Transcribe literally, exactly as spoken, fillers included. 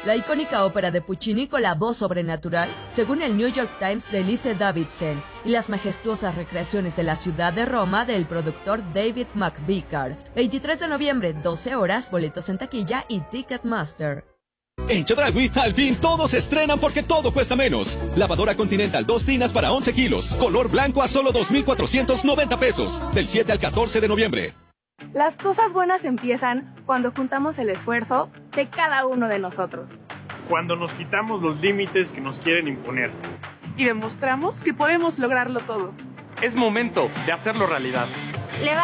La icónica ópera de Puccini con la voz sobrenatural, según el New York Times de Lise Davidson, y las majestuosas recreaciones de la ciudad de Roma del productor David McVicar. veintitrés de noviembre, doce horas, boletos en taquilla y Ticketmaster. En Chedraui, al fin todos se estrenan porque todo cuesta menos. Lavadora Continental dos tinas para once kilos, color blanco a solo dos mil cuatrocientos noventa pesos, del siete al catorce de noviembre. Las cosas buenas empiezan cuando juntamos el esfuerzo de cada uno de nosotros. Cuando nos quitamos los límites que nos quieren imponer. Y demostramos que podemos lograrlo todo. Es momento de hacerlo realidad.